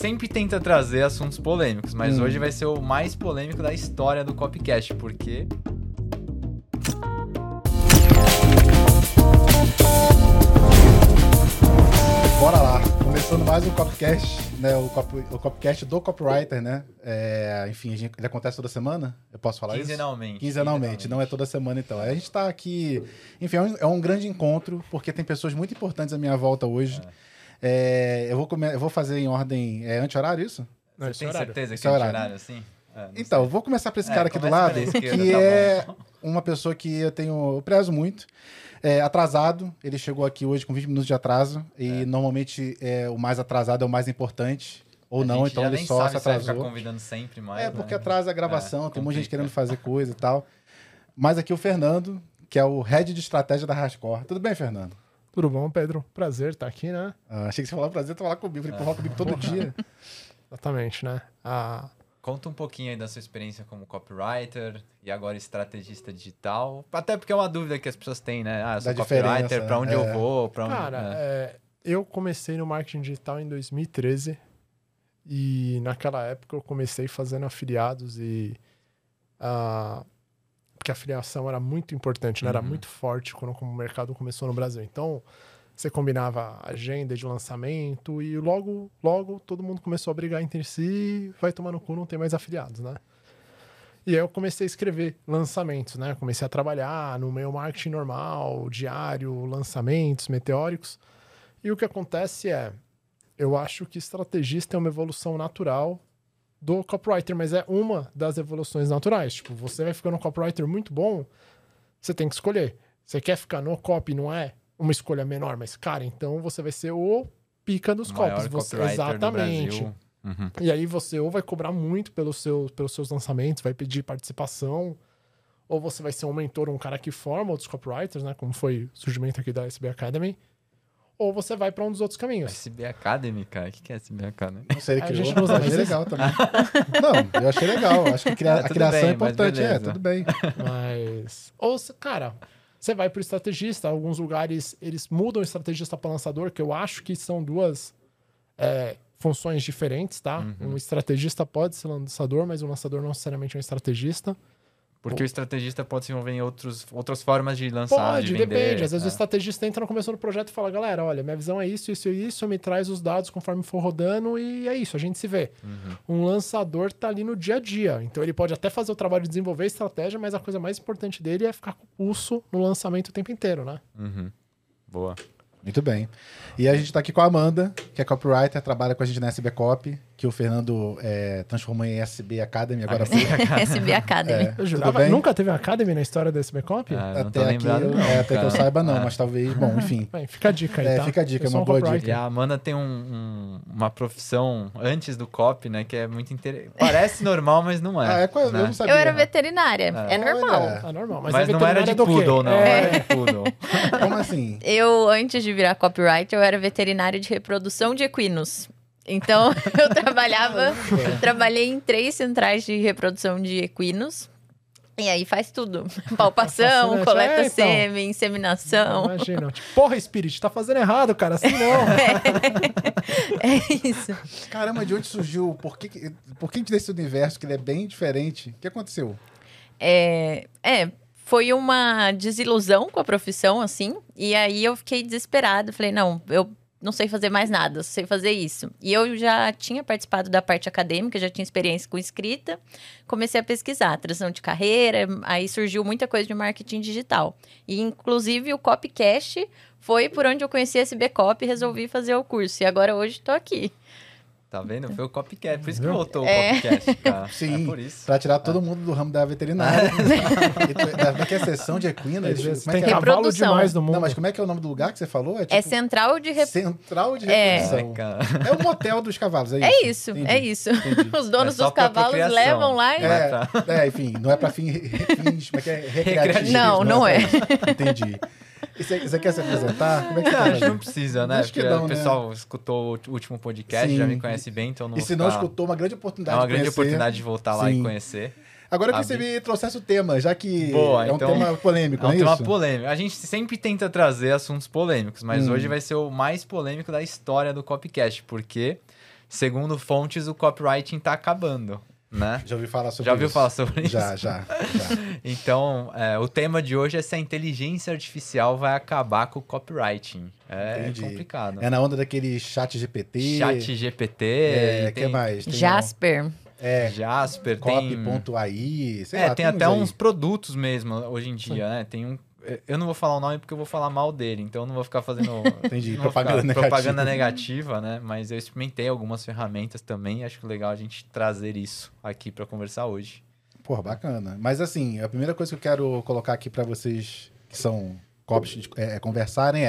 sempre tenta trazer assuntos polêmicos, mas hoje vai ser o mais polêmico da história do Copcast, porque... Bora lá, começando mais um Copcast, né? O Copcast do Copywriter, né? Enfim, ele acontece toda semana? Eu posso falar Quinzenalmente. isso? Quinzenalmente, não é toda semana então. A gente tá aqui, enfim, é um grande encontro, porque tem pessoas muito importantes à minha volta hoje. Eu vou fazer em ordem anti-horário, isso? Você tem certeza Esse que é horário. anti-horário assim? Então, vou começar por esse cara aqui do começa lado, pela esquerda, que tá é bom. uma pessoa que eu prezo muito. Atrasado, ele chegou aqui hoje com 20 minutos de atraso, e normalmente o mais atrasado é o mais importante, ou não, então ele só se Vai ficar atrasou. convidando sempre mais, Porque né? atrasa a gravação, tem muita gente complica. querendo fazer coisa e tal. Mas aqui o Fernando, que é o Head de Estratégia da Rascor. Tudo bem, Fernando? Tudo bom, Pedro? Prazer estar aqui, né? Achei que você falava prazer falar comigo. Falei, fala comigo todo dia. Exatamente, né? Conta um pouquinho aí da sua experiência como copywriter e agora estrategista digital. Até porque é uma dúvida que as pessoas têm, né? Eu sou Da copywriter, diferença, pra onde eu vou, pra onde... Cara, eu comecei no marketing digital em 2013 e naquela época eu comecei fazendo afiliados porque a afiliação era muito importante, né? Era muito forte quando o mercado começou no Brasil. Então, você combinava agenda de lançamento e logo todo mundo começou a brigar entre si, vai tomar no cu, não tem mais afiliados, né? E aí eu comecei a escrever lançamentos, né? Comecei a trabalhar no meu marketing normal, diário, lançamentos meteóricos. E o que acontece eu acho que estrategista é uma evolução natural do copywriter, mas é uma das evoluções naturais. Tipo, você vai ficando um copywriter muito bom, você tem que escolher. Você quer ficar no copy, não é uma escolha menor, mas, cara, então você vai ser o pica dos copies. Exatamente. E aí você ou vai cobrar muito pelos seus lançamentos, vai pedir participação, ou você vai ser um mentor, um cara que forma outros copywriters, né? Como foi o surgimento aqui da SB Academy. Ou você vai para um dos outros caminhos. SB Academy, cara? O que é SB Academy? Não sei, ele A criou, gente não usa achei mais legal também. Não, eu achei legal. Acho que a tudo criação bem, é importante. mas beleza. Tudo bem. Mas... Ou, cara, você vai para o estrategista. Alguns lugares, eles mudam estrategista para lançador, que eu acho que são duas funções diferentes, tá? Um estrategista pode ser lançador, mas o lançador não necessariamente é um estrategista. Porque o estrategista pode se envolver em outras formas de lançar, Pode, de vender. depende. Às vezes o estrategista entra no começo do projeto e fala, galera, olha, minha visão é isso, isso e isso, me traz os dados conforme for rodando e é isso, a gente se vê. Um lançador tá ali no dia a dia, então ele pode até fazer o trabalho de desenvolver a estratégia, mas a coisa mais importante dele é ficar com o pulso no lançamento o tempo inteiro, né? Boa. Muito bem. E a gente tá aqui com a Amanda, que é copywriter, trabalha com a gente na SB Copy, que o Fernando transformou em SB Academy agora. SB Academy. Eu jurava, bem? nunca teve uma Academy na história da SB Copy? Não tô Até aqui, lembrado não, até que eu cara. saiba não, mas talvez, bom, enfim. Bem, fica a dica aí, tá? Fica a dica, Eu é sou uma boa copywriter. E a Amanda tem uma profissão antes do copy, né? Que é muito interessante. Parece normal, mas não é. Eu né? não sabia. Eu era veterinária, é normal. Olha. Ah, normal. Mas não era veterinária de do quê? poodle, não. Era de poodle. Como assim? Eu, antes de virar copywriter, eu era veterinária de reprodução de equinos. Então, eu trabalhei em 3 centrais de reprodução de equinos. E aí faz tudo. Palpação, Fascinante. coleta Então. sêmen, inseminação. Imagina. Tipo, porra, Spirit, tá fazendo errado, cara. Assim não. É isso. Caramba, de onde surgiu? Por que a gente desse universo que ele é bem diferente? O que aconteceu? Foi uma desilusão com a profissão, assim. E aí eu fiquei desesperada. Falei, não, eu não sei fazer mais nada, eu sei fazer isso. E eu já tinha participado da parte acadêmica, já tinha experiência com escrita. Comecei a pesquisar, transição de carreira, aí surgiu muita coisa de marketing digital. E, inclusive, o Copcast foi por onde eu conheci a SB Copy e resolvi fazer o curso. E agora, hoje, estou aqui. Tá vendo? Foi o copycat. Por isso que voltou o copycat, cara. Sim, É por isso. pra tirar todo mundo do ramo da veterinária. Como é que é sessão de equinas? Como é Tem que é? cavalo Reprodução. demais no mundo. Não, mas como é que é o nome do lugar que você falou? É central de Central de reprodução. Cara. É o motel dos cavalos, é isso? É isso, Entendi. é isso. Entendi. Os donos É só dos pra cavalos procriação. levam lá e... Enfim, não é pra fins, como é que é? Recreativos. Não é. Entendi. E você quer se apresentar? Como é que você Não, tá acho que não fazendo? precisa, né? Acho que Porque não, o né? pessoal escutou o último podcast, Sim. já me conhece bem, então não E vou se não ficar... escutou, uma grande É oportunidade uma de grande conhecer. oportunidade de voltar lá Sim. e conhecer. Agora eu queria que você me trouxesse o tema, já que Boa, é um então, tema polêmico, É um não é tema isso? polêmico. A gente sempre tenta trazer assuntos polêmicos, mas hoje vai ser o mais polêmico da história do Copcast, porque segundo fontes, o copywriting tá acabando, né? Já ouviu falar sobre Já ouviu isso? falar sobre isso? Já. Então, o tema de hoje é se a inteligência artificial vai acabar com o copywriting. É Entendi. complicado. É na onda daquele chat GPT. Chat GPT, que mais? Tem Jasper. Jasper, tem... Copy.ai, sei lá. tem até uns uns aí. produtos mesmo hoje em dia, né? Tem um... Eu não vou falar o nome porque eu vou falar mal dele, então eu não vou ficar fazendo Entendi, não vou propaganda ficar- negativa. propaganda negativa, né? Mas eu experimentei algumas ferramentas também e acho legal a gente trazer isso aqui para conversar hoje. Porra, bacana. Mas assim, a primeira coisa que eu quero colocar aqui pra vocês que são copies conversarem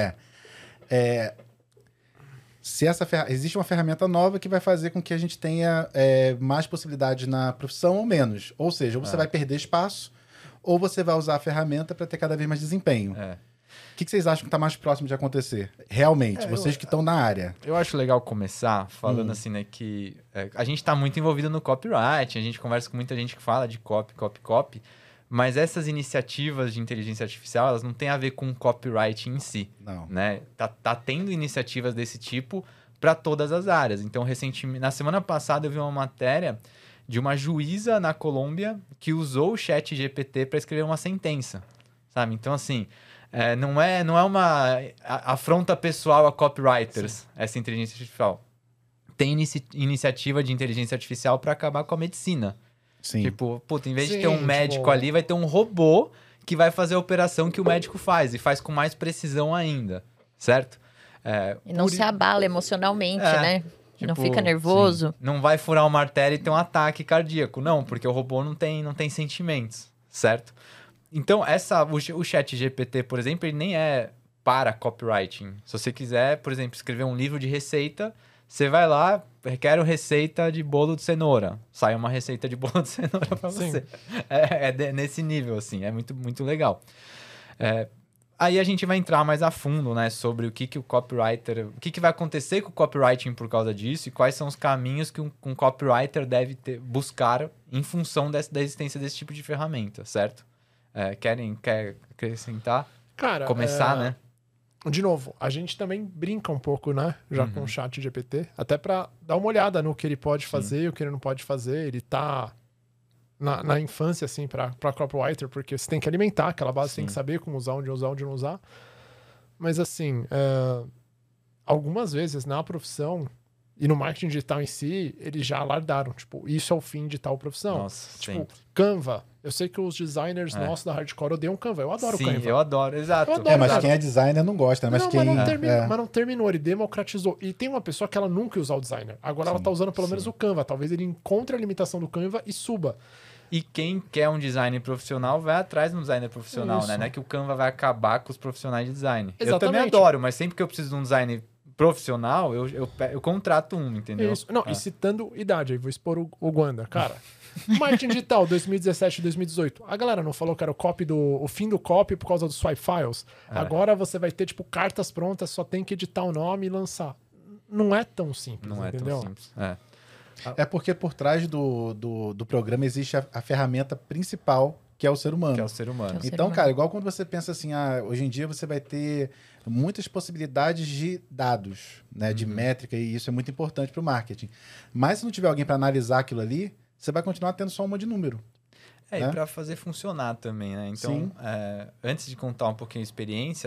se existe uma ferramenta nova que vai fazer com que a gente tenha mais possibilidades na profissão ou menos. Ou seja, ou você vai perder espaço ou você vai usar a ferramenta para ter cada vez mais desempenho. O que vocês acham que está mais próximo de acontecer? Realmente, vocês que estão na área. Eu acho legal começar falando assim, né, que a gente está muito envolvido no copyright, a gente conversa com muita gente que fala de copy, mas essas iniciativas de inteligência artificial, elas não têm a ver com copyright em si. Não. Né? Tá tendo iniciativas desse tipo para todas as áreas. Então, recentemente, na semana passada, eu vi uma matéria de uma juíza na Colômbia que usou o chat GPT para escrever uma sentença, sabe? Então, assim, não é uma afronta pessoal a copywriters, essa inteligência artificial. Tem iniciativa de inteligência artificial para acabar com a medicina. Sim. Tipo, puta, em vez de Sim, ter um médico ali, vai ter um robô que vai fazer a operação que o médico faz, e faz com mais precisão ainda, certo? E não se abala emocionalmente, né? Não Tipo, fica nervoso. sim, não vai furar uma artéria e ter um ataque cardíaco. Não, porque o robô não tem sentimentos, certo? Então, o chat GPT, por exemplo, ele nem é para copywriting. Se você quiser, por exemplo, escrever um livro de receita, você vai lá, quero receita de bolo de cenoura. Sai uma receita de bolo de cenoura para você. Nesse nível, assim, é muito, muito legal. Aí a gente vai entrar mais a fundo, né, sobre o que o copywriter... O que vai acontecer com o copywriting por causa disso e quais são os caminhos que um copywriter deve buscar em função da existência desse tipo de ferramenta, certo? Quer acrescentar? Cara, Começar, né? De novo, a gente também brinca um pouco, né? Já com o chat GPT, até para dar uma olhada no que ele pode fazer e o que ele não pode fazer. Ele tá na infância, assim, para copywriter, porque você tem que alimentar aquela base, você tem que saber como usar, onde não usar. Mas, assim, algumas vezes na profissão e no marketing digital em si, eles já alardaram. Tipo, isso é o fim de tal profissão. Nossa, tipo, sempre. Canva. Eu sei que os designers nossos da Hardcore odeiam Canva. Eu adoro Sim, Canva. eu adoro, exato. Eu adoro. Mas quem é designer não gosta, né? Mas não terminou, ele democratizou. E tem uma pessoa que ela nunca ia usar o designer. Agora ela tá usando pelo menos o Canva. Talvez ele encontre a limitação do Canva e suba. E quem quer um design profissional vai atrás de um designer profissional, Isso. né? Não é que o Canva vai acabar com os profissionais de design. Eu Exatamente. também adoro, mas sempre que eu preciso de um design profissional, eu contrato um, entendeu? Isso. Não, e citando idade, aí vou expor o Guanda. Cara, marketing digital 2017 2018. A galera não falou que era o fim do copy por causa dos swipe files. Agora você vai ter, tipo, cartas prontas, só tem que editar o nome e lançar. Não é tão simples, Não entendeu? é tão simples. É porque por trás do programa existe a ferramenta principal, que é o ser humano. Que é o ser humano. Então, cara, igual quando você pensa assim, hoje em dia você vai ter muitas possibilidades de dados, né, de métrica, e isso é muito importante para o marketing. Mas se não tiver alguém para analisar aquilo ali, você vai continuar tendo só uma de número. E para fazer funcionar também, né? Então, antes de contar um pouquinho a experiência,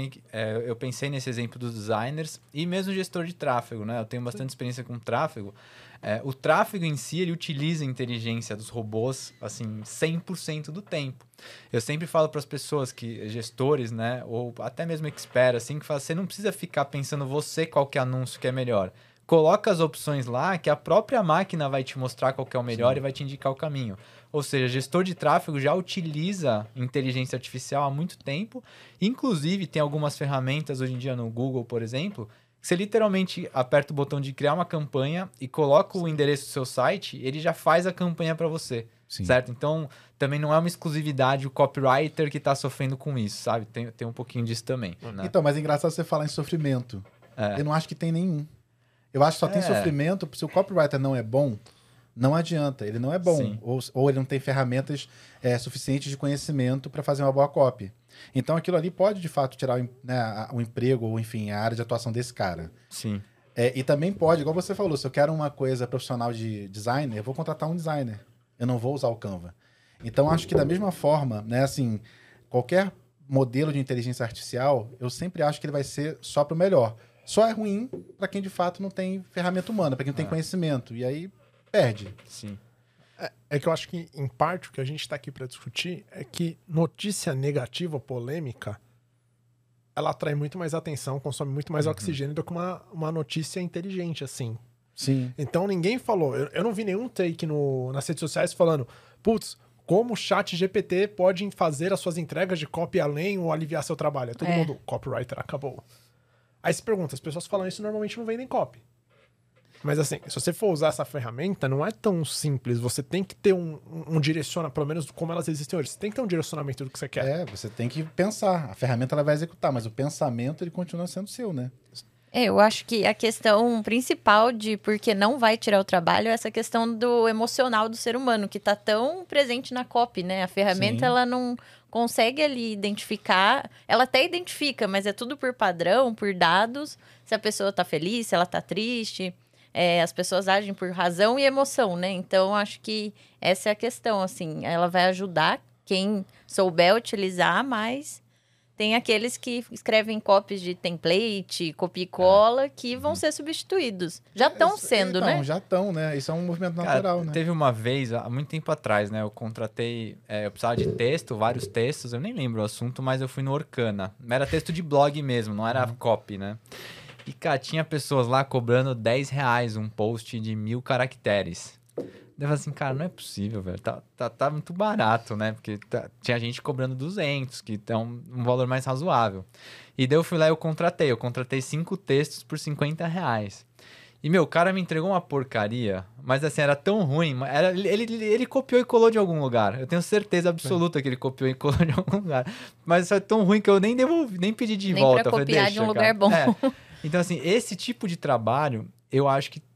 eu pensei nesse exemplo dos designers e mesmo gestor de tráfego, né? Eu tenho bastante experiência com tráfego. O tráfego em si, ele utiliza a inteligência dos robôs, assim, 100% do tempo. Eu sempre falo para as pessoas gestores, né? Ou até mesmo experts, assim, que falam, você não precisa ficar pensando qual que é anúncio que é melhor. Coloca as opções lá que a própria máquina vai te mostrar qual que é o melhor e vai te indicar o caminho. Ou seja, gestor de tráfego já utiliza inteligência artificial há muito tempo. Inclusive, tem algumas ferramentas hoje em dia no Google, por exemplo, que você literalmente aperta o botão de criar uma campanha e coloca o endereço do seu site, ele já faz a campanha para você. Sim. Certo? Então, também não é uma exclusividade o copywriter que está sofrendo com isso, sabe? Tem um pouquinho disso também. Né? Então, mas é engraçado você falar em sofrimento. Eu não acho que tem nenhum. Eu acho que só tem sofrimento se o copywriter não é bom. Não adianta, ele não é bom. Ou ele não tem ferramentas suficientes de conhecimento para fazer uma boa copy. Então aquilo ali pode, de fato, tirar o emprego ou, enfim, a área de atuação desse cara. Sim. E também pode, igual você falou, se eu quero uma coisa profissional de designer, eu vou contratar um designer. Eu não vou usar o Canva. Então, acho que da mesma forma, né, assim, qualquer modelo de inteligência artificial, eu sempre acho que ele vai ser só para o melhor. Só é ruim para quem, de fato, não tem ferramenta humana, para quem não tem conhecimento. E aí, perde. Sim. É que eu acho que, em parte, o que a gente está aqui para discutir é que notícia negativa, polêmica, ela atrai muito mais atenção, consome muito mais oxigênio do que uma notícia inteligente, assim. Sim. Então, ninguém falou... Eu não vi nenhum take nas redes sociais falando, putz, como o chat GPT pode fazer as suas entregas de copy além ou aliviar seu trabalho. É todo mundo, copywriter, acabou. Aí se pergunta, as pessoas falam isso normalmente não vendem copy. Mas assim, se você for usar essa ferramenta, não é tão simples. Você tem que ter um direcionamento, pelo menos como elas existem hoje. Você tem que ter um direcionamento do que você quer. Você tem que pensar. A ferramenta ela vai executar, mas o pensamento ele continua sendo seu, né? Eu acho que a questão principal de por que não vai tirar o trabalho é essa questão do emocional do ser humano, que está tão presente na copy, né? A ferramenta, ela não consegue ali identificar, ela até identifica, mas é tudo por padrão, por dados, se a pessoa está feliz, se ela está triste. As pessoas agem por razão e emoção, né? Então, acho que essa é a questão, assim. Ela vai ajudar quem souber utilizar, mas tem aqueles que escrevem copies de template, copia e cola, que vão ser substituídos. Já estão sendo, né? Já estão, né? Isso é um movimento natural, né? Teve uma vez, há muito tempo atrás, né? Eu contratei... eu precisava de texto, vários textos. Eu nem lembro o assunto, mas eu fui no Orkana. Era texto de blog mesmo, não era copy, né? E, cara, tinha pessoas lá cobrando R$10 um post de 1000 caracteres. Eu falei assim, cara, não é possível, velho. Tá muito barato, né? Porque tinha gente cobrando 200, que é um valor mais razoável. E daí eu fui lá e eu contratei 5 textos por R$50. E, meu, o cara me entregou uma porcaria, mas assim, era tão ruim. Ele copiou e colou de algum lugar. Eu tenho certeza absoluta que ele copiou e colou de algum lugar. Mas isso é tão ruim que eu nem devolvi, nem pedi de volta. Nem pra copiar de um lugar bom. Então, assim, esse tipo de trabalho, eu acho que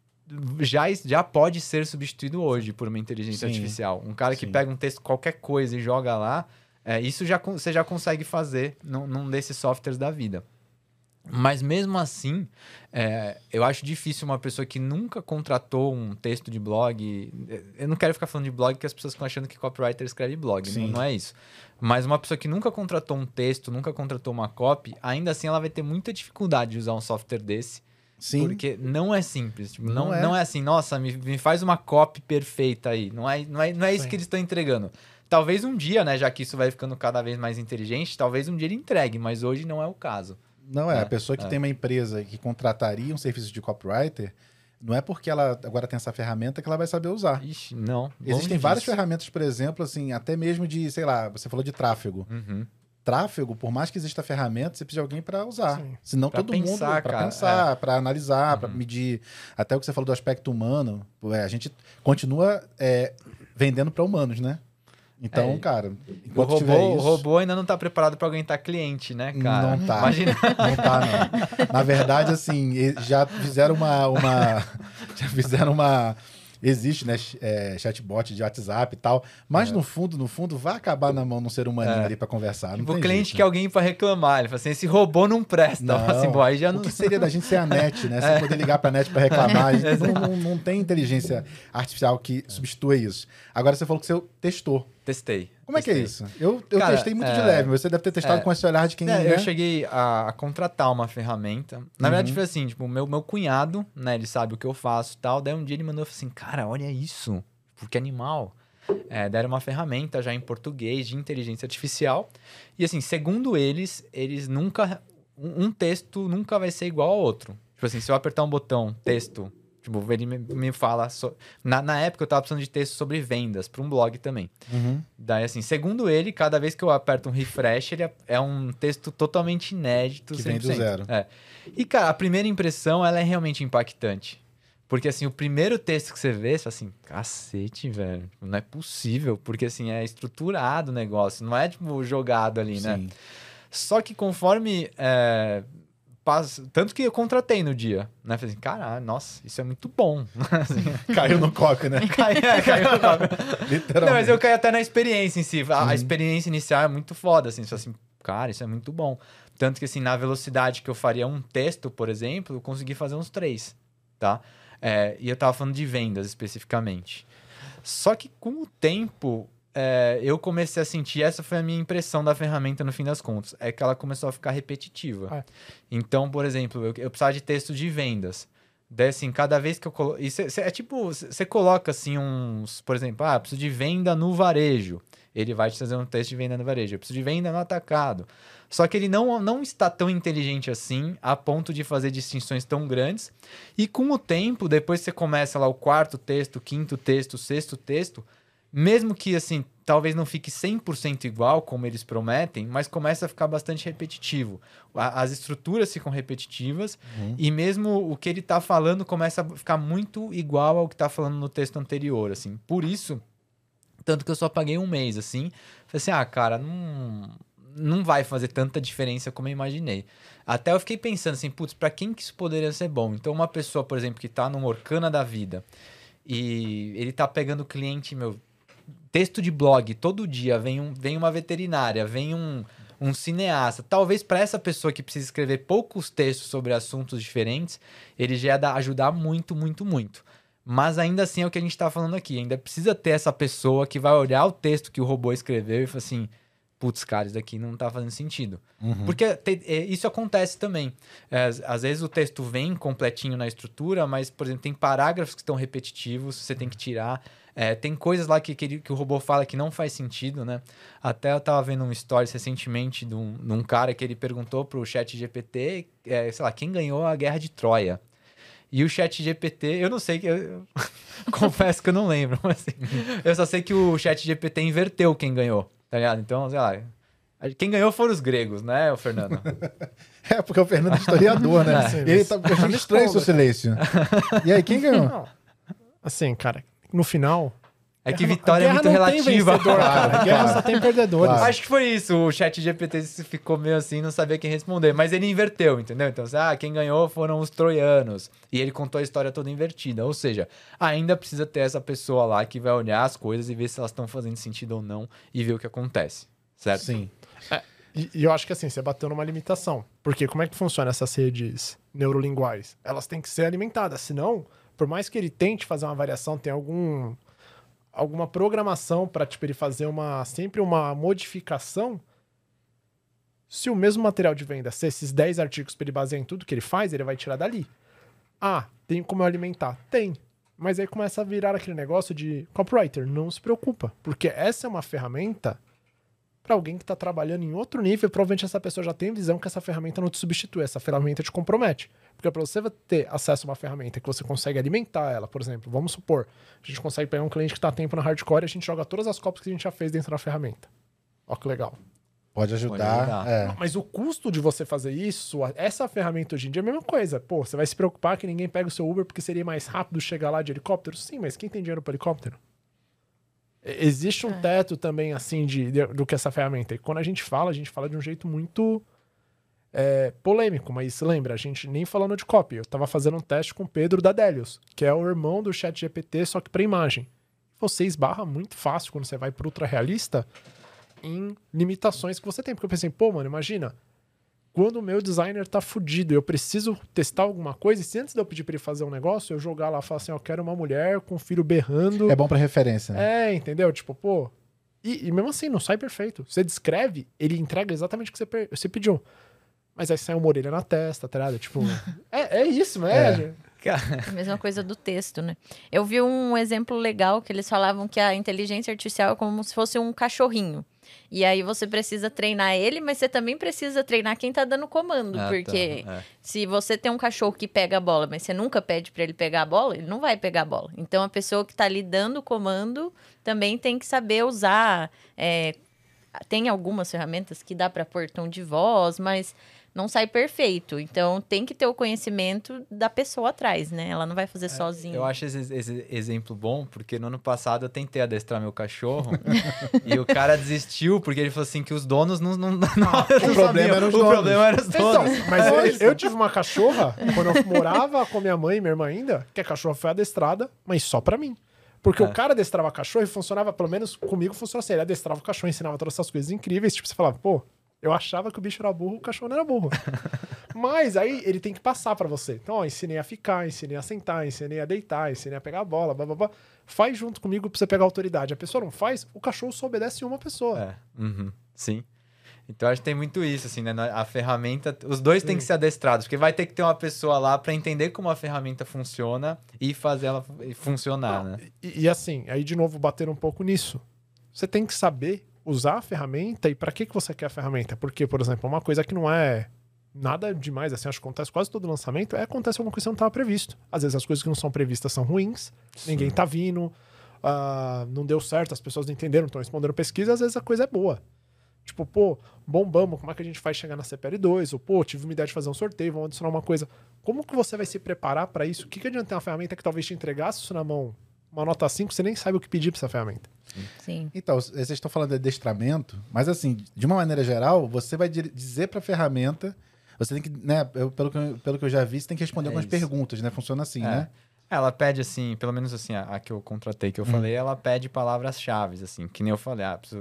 já pode ser substituído hoje por uma inteligência artificial. Um cara que pega um texto, qualquer coisa e joga lá, isso você já consegue fazer num desses softwares da vida. Mas mesmo assim, eu acho difícil uma pessoa que nunca contratou um texto de blog... Eu não quero ficar falando de blog porque as pessoas ficam achando que copywriter escreve blog. Não é isso. Mas uma pessoa que nunca contratou um texto, nunca contratou uma copy, ainda assim ela vai ter muita dificuldade de usar um software desse. Sim. Porque não é simples. Tipo, não é assim, nossa, me faz uma copy perfeita aí. Não é isso que eles estão entregando. Talvez um dia, né, já que isso vai ficando cada vez mais inteligente, talvez um dia ele entregue, mas hoje não é o caso. Não a pessoa que tem uma empresa que contrataria um serviço de copywriter, não é porque ela agora tem essa ferramenta que ela vai saber usar. Ixi, não. Existem várias ferramentas, por exemplo, assim, até mesmo de, sei lá, você falou de tráfego. Tráfego, por mais que exista ferramenta, você precisa de alguém para usar. Sim. Senão pra todo pensar, mundo, para pensar, para analisar, para medir. Até o que você falou do aspecto humano, a gente continua vendendo para humanos, né? Então, cara, enquanto o robô ainda não tá preparado para aguentar cliente, né, cara? Não tá. Imagina. Não tá, não. Na verdade, assim, já fizeram existe, né, chatbot de WhatsApp e tal, mas no fundo, vai acabar na mão de um ser humaninho ali pra conversar. Tipo, o cliente quer alguém pra reclamar. Ele fala assim, esse robô não presta. Não. Assim, bom, aí já não... O que seria da gente ser a net, né? Você poder ligar pra net pra reclamar. Não tem inteligência artificial que substitua isso. Agora, você falou que você testou. Testei. Como é que é isso? Eu testei muito de leve. Você deve ter testado com esse olhar de quem... né? Eu cheguei a contratar uma ferramenta. Na verdade, foi assim, tipo, meu cunhado, né? Ele sabe o que eu faço e tal. Daí um dia ele mandou assim, cara, olha isso. Que animal. Daí era uma ferramenta já em português de inteligência artificial. E assim, segundo eles nunca... Um texto nunca vai ser igual ao outro. Tipo assim, se eu apertar um botão, texto... Tipo, ele me fala... Na época, eu tava precisando de texto sobre vendas, para um blog também. Daí, assim, segundo ele, cada vez que eu aperto um refresh, ele é um texto totalmente inédito. Que 100%. vem do zero. E, cara, a primeira impressão, ela é realmente impactante. Porque, assim, o primeiro texto que você vê, você fala assim, cacete, velho, não é possível. Porque, assim, é estruturado o negócio, não é, tipo, jogado ali, né? Só que conforme... Tanto que eu contratei no dia, né? Falei assim, caralho, nossa, isso é muito bom. Assim, caiu no coque, né? Caiu no coque. Literalmente. Não, mas eu caí até na experiência em si. A experiência inicial é muito foda, assim. Assim, cara, isso é muito bom. Tanto que, assim, na velocidade que eu faria um texto, por exemplo, eu consegui fazer uns 3, tá? E eu tava falando de vendas, especificamente. Só que, com o tempo, eu comecei a sentir... Essa foi a minha impressão da ferramenta, no fim das contas. É que ela começou a ficar repetitiva. Então, por exemplo, eu precisava de texto de vendas. Daí, assim, cada vez que eu coloco... É tipo, você coloca, assim, uns... Por exemplo, preciso de venda no varejo. Ele vai te trazer um texto de venda no varejo. Eu preciso de venda no atacado. Só que ele não está tão inteligente assim, a ponto de fazer distinções tão grandes. E com o tempo, depois você começa lá o 4º texto, o 5º texto, o 6º texto, mesmo que, assim, talvez não fique 100% igual, como eles prometem, mas começa a ficar bastante repetitivo. As estruturas ficam repetitivas e mesmo o que ele está falando começa a ficar muito igual ao que está falando no texto anterior, assim. Por isso, tanto que eu só paguei um mês, assim. Falei assim, cara, não vai fazer tanta diferença como eu imaginei. Até eu fiquei pensando assim, putz, pra quem que isso poderia ser bom? Então, uma pessoa, por exemplo, que tá num Orkana da vida e ele tá pegando cliente, texto de blog, todo dia vem uma veterinária, vem um cineasta. Talvez para essa pessoa que precisa escrever poucos textos sobre assuntos diferentes, ele já ia ajudar muito, muito, muito. Mas ainda assim é o que a gente tá falando aqui. Ainda precisa ter essa pessoa que vai olhar o texto que o robô escreveu e falar assim, putz, cara, isso daqui não tá fazendo sentido. Porque isso acontece também. Às vezes o texto vem completinho na estrutura, mas, por exemplo, tem parágrafos que estão repetitivos, você tem que tirar. Tem coisas lá que o robô fala que não faz sentido, né? Até eu tava vendo um stories recentemente de um cara que ele perguntou pro ChatGPT, sei lá, quem ganhou a Guerra de Troia. E o ChatGPT, eu não sei, eu confesso que eu não lembro, mas assim, eu só sei que o ChatGPT inverteu quem ganhou. Tá ligado? Então, sei lá. Quem ganhou foram os gregos, né, o Fernando? Porque o Fernando é historiador, né? Ele tá achando estranho o seu silêncio. E aí, quem ganhou? Não. Assim, cara, no final... É que vitória é muito relativa. A guerra só tem perdedores. Claro. Acho que foi isso. O ChatGPT ficou meio assim, não sabia quem responder. Mas ele inverteu, entendeu? Então, quem ganhou foram os troianos. E ele contou a história toda invertida. Ou seja, ainda precisa ter essa pessoa lá que vai olhar as coisas e ver se elas estão fazendo sentido ou não e ver o que acontece. Certo? Sim. E eu acho que assim, você bateu numa limitação. Porque como é que funciona essas redes neurolinguais? Elas têm que ser alimentadas. Senão, por mais que ele tente fazer uma variação, tem alguma programação para ele fazer sempre uma modificação. Se o mesmo material de venda, se esses 10 artigos para ele basear em tudo que ele faz, ele vai tirar dali. Tem como eu alimentar? Tem. Mas aí começa a virar aquele negócio de copywriter. Não se preocupa, porque essa é uma ferramenta para alguém que está trabalhando em outro nível. Provavelmente essa pessoa já tem visão que essa ferramenta não te substitui, essa ferramenta te compromete. Porque para você ter acesso a uma ferramenta que você consegue alimentar ela, por exemplo, vamos supor, a gente consegue pegar um cliente que está tempo na hardcore e a gente joga todas as cópias que a gente já fez dentro da ferramenta. Ó que legal. Pode ajudar. Mas o custo de você fazer isso, essa ferramenta hoje em dia é a mesma coisa. Pô, você vai se preocupar que ninguém pega o seu Uber porque seria mais rápido chegar lá de helicóptero? Sim, mas quem tem dinheiro para helicóptero? Existe um teto também, assim, do que essa ferramenta. E quando a gente fala de um jeito muito polêmico. Mas lembra, a gente nem falando de copy. Eu tava fazendo um teste com o Pedro da Delius, que é o irmão do ChatGPT, só que para imagem. Você esbarra muito fácil quando você vai pro ultra realista em limitações que você tem. Porque eu pensei, mano, imagina, quando o meu designer tá fudido e eu preciso testar alguma coisa, e se antes de eu pedir pra ele fazer um negócio, eu jogar lá e falar assim, eu quero uma mulher com um filho berrando. É bom pra referência, né? Entendeu? Tipo, E mesmo assim, não sai perfeito. Você descreve, ele entrega exatamente o que você pediu. Mas aí sai uma orelha na testa, tá ligado? Tipo, é isso, né? A mesma coisa do texto, né? Eu vi um exemplo legal que eles falavam que a inteligência artificial é como se fosse um cachorrinho. E aí você precisa treinar ele, mas você também precisa treinar quem tá dando comando. Porque se você tem um cachorro que pega a bola, mas você nunca pede pra ele pegar a bola, ele não vai pegar a bola. Então a pessoa que tá ali dando comando também tem que saber usar. Tem algumas ferramentas que dá pra pôr tom de voz, mas não sai perfeito. Então, tem que ter o conhecimento da pessoa atrás, né? Ela não vai fazer sozinha. Eu acho esse exemplo bom, porque no ano passado eu tentei adestrar meu cachorro e o cara desistiu, porque ele falou assim que os donos não o problema era os donos. O problema era os donos. Então, mas eu tive uma cachorra, quando eu morava com minha mãe e minha irmã ainda, que a cachorra foi adestrada, mas só pra mim. Porque o cara adestrava cachorro e funcionava, pelo menos comigo funcionava assim, ele adestrava o cachorro, ensinava todas essas coisas incríveis, tipo, você falava, Eu achava que o bicho era burro, o cachorro não era burro. Mas aí ele tem que passar pra você. Então, ó, ensinei a ficar, ensinei a sentar, ensinei a deitar, ensinei a pegar a bola, blá, blá, blá. Faz junto comigo pra você pegar a autoridade. A pessoa não faz, o cachorro só obedece uma pessoa. Sim. Então, acho que tem muito isso, assim, né? A ferramenta... Os dois têm que ser adestrados, porque vai ter que ter uma pessoa lá pra entender como a ferramenta funciona e fazer ela funcionar, né? E assim, aí de novo bater um pouco nisso. Você tem que saber usar a ferramenta e pra que você quer a ferramenta. Porque, por exemplo, uma coisa que não é nada demais, assim, acho que acontece quase todo lançamento, acontece alguma coisa que não estava previsto. Às vezes as coisas que não são previstas são ruins, ninguém tá vindo, não deu certo, as pessoas não entenderam, estão respondendo pesquisa, às vezes a coisa é boa. Tipo, pô, bombamos, como é que a gente faz chegar na CPL2? Ou, pô, tive uma ideia de fazer um sorteio, vamos adicionar uma coisa. Como que você vai se preparar para isso? O que adianta ter uma ferramenta que talvez te entregasse isso na mão, uma nota 5, você nem sabe o que pedir para essa ferramenta? Sim. Então, vocês estão falando de adestramento, mas assim, de uma maneira geral, você vai dizer para a ferramenta, você tem que, né, pelo que eu já vi, você tem que responder algumas perguntas, né? Funciona assim, né? Ela pede, assim, pelo menos assim, a que eu contratei, que eu falei, ela pede palavras-chave, assim, que nem eu falei, preciso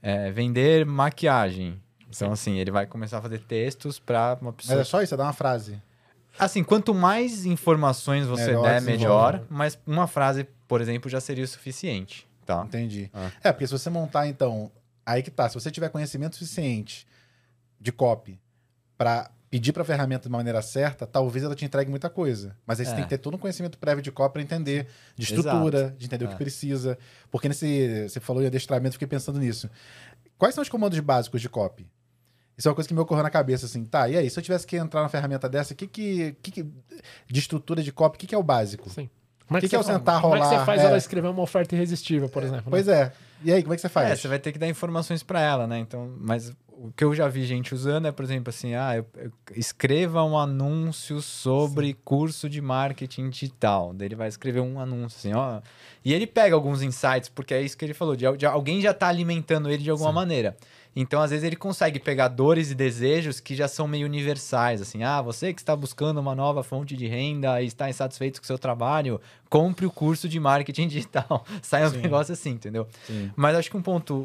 vender maquiagem. Então, assim, ele vai começar a fazer textos para uma pessoa... Mas é só isso, é dar uma frase. Assim, quanto mais informações você der, melhor, mas uma frase, por exemplo, já seria o suficiente, tá? Entendi. Porque se você montar, então, aí que tá, se você tiver conhecimento suficiente de copy para pedir para a ferramenta de uma maneira certa, talvez ela te entregue muita coisa. Mas aí você tem que ter todo um conhecimento prévio de copy para entender de estrutura, de entender o que precisa. Porque você falou em adestramento, eu fiquei pensando nisso. Quais são os comandos básicos de copy? Isso é uma coisa que me ocorreu na cabeça, assim, tá, e aí, se eu tivesse que entrar na ferramenta dessa, de estrutura de copy, o que é o básico? Sim. O que é o sentar, rolar? Como é que você faz ela escrever uma oferta irresistível, por exemplo? Pois é. E aí, como é que você faz? Você vai ter que dar informações para ela, né? Então, mas o que eu já vi gente usando é, por exemplo, assim, escreva um anúncio sobre curso de marketing digital. Daí ele vai escrever um anúncio, assim, ó. E ele pega alguns insights, porque é isso que ele falou, de alguém já tá alimentando ele de alguma maneira. Então, às vezes, ele consegue pegar dores e desejos que já são meio universais, assim, você que está buscando uma nova fonte de renda e está insatisfeito com o seu trabalho, compre o curso de marketing digital. Sai um negócio assim, entendeu? Sim. Mas acho que um ponto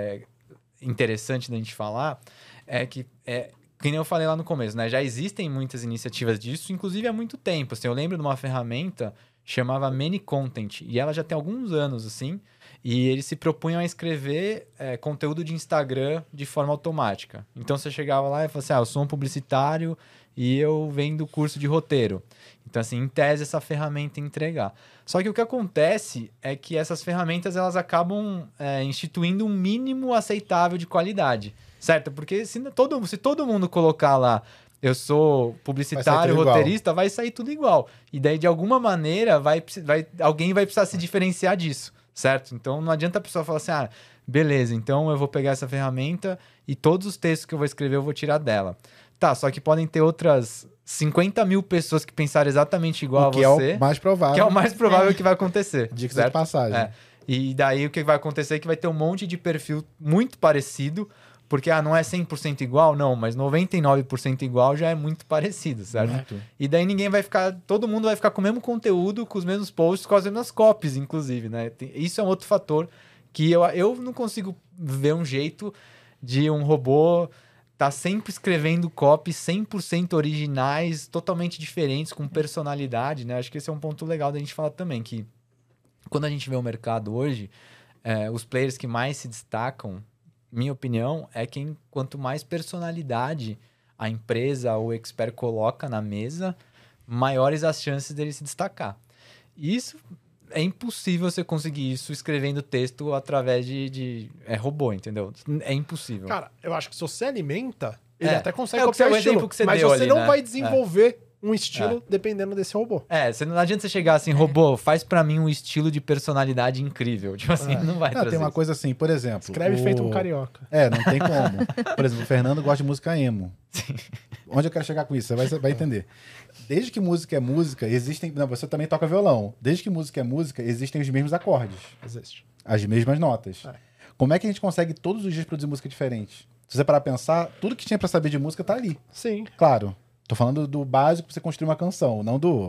interessante da gente falar é que nem eu falei lá no começo, né? Já existem muitas iniciativas disso, inclusive há muito tempo. Assim, eu lembro de uma ferramenta chamava ManyContent, e ela já tem alguns anos, assim, e eles se propunham a escrever conteúdo de Instagram de forma automática. Então, você chegava lá e falava assim, eu sou um publicitário e eu vendo curso de roteiro. Então, assim, em tese, essa ferramenta entregar. Só que o que acontece é que essas ferramentas, elas acabam instituindo um mínimo aceitável de qualidade, certo? Porque se todo mundo colocar lá, eu sou publicitário, roteirista, vai sair tudo igual. E daí, de alguma maneira, alguém vai precisar se diferenciar disso, certo? Então, não adianta a pessoa falar assim, beleza, então eu vou pegar essa ferramenta e todos os textos que eu vou escrever eu vou tirar dela. Tá, só que podem ter outras 50 mil pessoas que pensaram exatamente igual a você. Que é o mais provável. Que é o mais provável que vai acontecer. Dica de passagem. E daí, o que vai acontecer é que vai ter um monte de perfil muito parecido, porque, não é 100% igual? Não, mas 99% igual já é muito parecido, certo? Muito. E daí todo mundo vai ficar com o mesmo conteúdo, com os mesmos posts, com as mesmas copies, inclusive, né? Isso é um outro fator que eu não consigo ver um jeito de um robô tá sempre escrevendo copies 100% originais, totalmente diferentes, com personalidade, né? Acho que esse é um ponto legal da gente falar também, que quando a gente vê o mercado hoje, os players que mais se destacam, minha opinião, é quanto mais personalidade a empresa ou o expert coloca na mesa, maiores as chances dele se destacar. Isso é impossível você conseguir isso escrevendo texto através de robô, entendeu? É impossível. Cara, eu acho que se você alimenta, ele até consegue copiar o estilo, que você mas deu você ali, não né? vai desenvolver um estilo dependendo desse robô. Não adianta você chegar assim, robô, faz pra mim um estilo de personalidade incrível. Tipo assim, não vai trazer tem uma isso. coisa assim, por exemplo... Escreve feito um carioca. Não tem como. Por exemplo, o Fernando gosta de música emo. Sim. Onde eu quero chegar com isso? Você vai entender. Desde que música é música, existem... Não, você também toca violão. Desde que música é música, existem os mesmos acordes. Existe. As mesmas notas. Como é que a gente consegue todos os dias produzir música diferente? Se você parar pra pensar, tudo que tinha pra saber de música tá ali. Sim. Claro. Tô falando do básico pra você construir uma canção, não do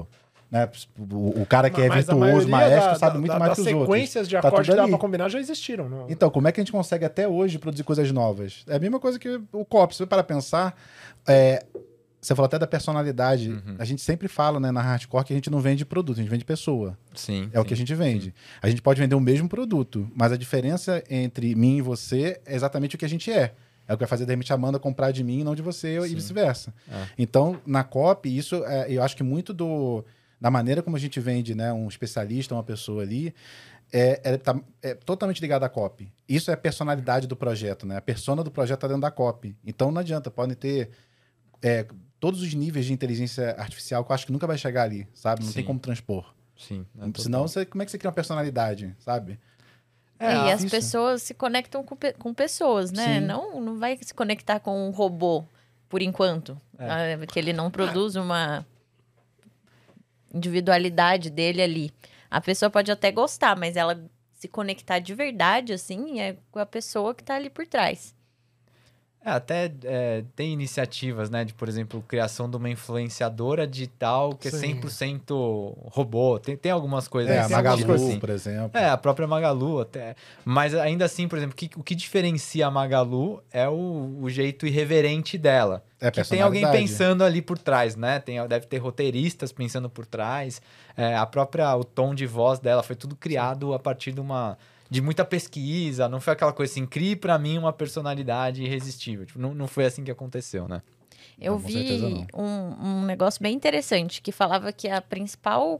Né? O cara que é Mas virtuoso, maestro, sabe muito mais que os outros. As sequências de Tá acorde que tudo dá ali. pra combinar já existiram. Não? Então, como é que a gente consegue até hoje produzir coisas novas? É a mesma coisa que o copy. Se você para pensar, você falou até da personalidade. A gente sempre fala, né, na hardcore que a gente não vende produto, a gente vende pessoa. Sim. É o que a gente vende. A gente pode vender o mesmo produto, mas a diferença entre mim e você é exatamente o que a gente é. É o que vai fazer, de repente, a Amanda comprar de mim e não de você e vice-versa. Então, na copy, isso eu acho que muito da maneira como a gente vende, né, um especialista, uma pessoa ali, é totalmente ligado à copy. Isso é a personalidade do projeto, né? A persona do projeto está dentro da copy. Então, não adianta, podem ter todos os níveis de inteligência artificial que eu acho que nunca vai chegar ali, sabe? Não tem como transpor. Sim. Senão, como é que você cria uma personalidade, sabe? E as pessoas se conectam com pessoas, né? Sim. Não vai se conectar com um robô, por enquanto. Que ele não produz uma individualidade dele ali. A pessoa pode até gostar, mas ela se conectar de verdade, assim, é com a pessoa que tá ali por trás. Até tem iniciativas, né? De, por exemplo, criação de uma influenciadora digital que Sim. é 100% robô. Tem algumas coisas A assim. Magalu, assim. por exemplo. A própria Magalu até. Mas ainda assim, por exemplo, o que diferencia a Magalu é o jeito irreverente dela. É a que tem alguém personalidade. pensando ali por trás, né? Deve ter roteiristas pensando por trás. O tom de voz dela foi tudo criado a partir de muita pesquisa. Não foi aquela coisa assim, crie pra mim uma personalidade irresistível. Tipo, não foi assim que aconteceu, né? Eu Não, com certeza vi não. um negócio bem interessante que falava que a principal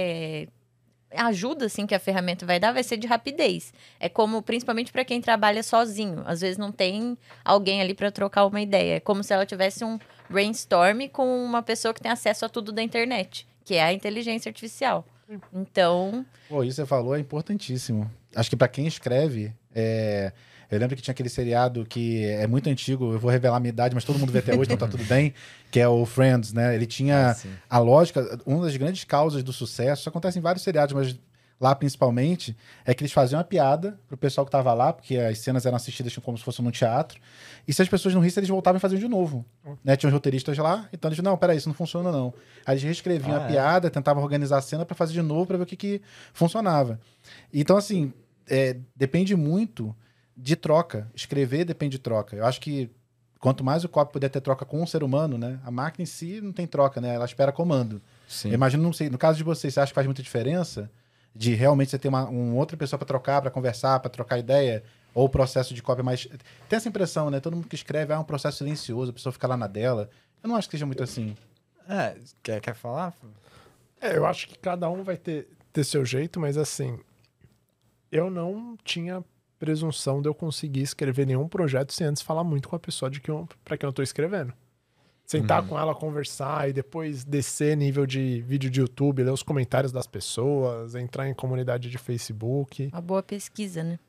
ajuda assim, que a ferramenta vai dar vai ser de rapidez. É como, principalmente para quem trabalha sozinho. Às vezes não tem alguém ali para trocar uma ideia. É como se ela tivesse um brainstorm com uma pessoa que tem acesso a tudo da internet, que é a inteligência artificial. Então... Pô, isso que você falou é importantíssimo. Acho que pra quem escreve, eu lembro que tinha aquele seriado que é muito antigo, eu vou revelar a minha idade, mas todo mundo vê até hoje, então tá tudo bem, que é o Friends, né? Ele tinha a lógica, uma das grandes causas do sucesso, isso acontece em vários seriados, mas lá principalmente, é que eles faziam uma piada pro pessoal que tava lá, porque as cenas eram assistidas como se fosse num teatro, e se as pessoas não rissem, eles voltavam e faziam de novo. Né? Tinha os roteiristas lá, então eles não, peraí, isso não funciona não. Aí eles reescreviam a piada, tentavam organizar a cena pra fazer de novo, pra ver o que funcionava. Então, assim, depende muito de troca. Escrever depende de troca. Eu acho que quanto mais o copy puder ter troca com um ser humano, né? A máquina em si não tem troca, né? Ela espera comando. Sim. Eu imagino, não sei, no caso de vocês, você acha que faz muita diferença de realmente você ter uma outra pessoa para trocar, para conversar, para trocar ideia? Ou o processo de cópia mais... Tem essa impressão, né? Todo mundo que escreve é um processo silencioso, a pessoa fica lá na dela. Eu não acho que seja muito assim. Quer falar? Eu acho que cada um vai ter seu jeito, mas assim, eu não tinha presunção de eu conseguir escrever nenhum projeto sem antes falar muito com a pessoa para quem eu tô escrevendo. Sentar com ela, conversar e depois descer nível de vídeo de YouTube, ler os comentários das pessoas, entrar em comunidade de Facebook. Uma boa pesquisa, né?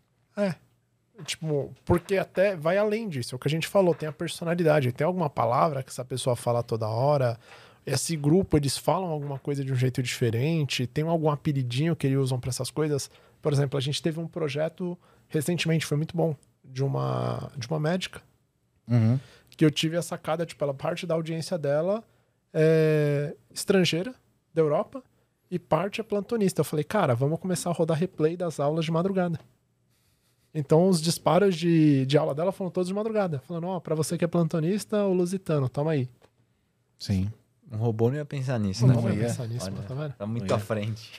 Tipo, porque até vai além disso. É o que a gente falou, tem a personalidade. Tem alguma palavra que essa pessoa fala toda hora. Esse grupo, eles falam alguma coisa de um jeito diferente. Tem algum apelidinho que eles usam para essas coisas. Por exemplo, a gente teve um projeto recentemente, foi muito bom, de uma médica. Que eu tive a sacada, tipo, ela parte da audiência dela é estrangeira, da Europa, e parte é plantonista. Eu falei, cara, vamos começar a rodar replay das aulas de madrugada. Então, os disparos de aula dela foram todos de madrugada. Falando, ó, pra você que é plantonista, o lusitano, toma aí. Sim. Um robô não ia pensar nisso, Não né? ia pensar nisso, tá vendo? Tá muito à frente.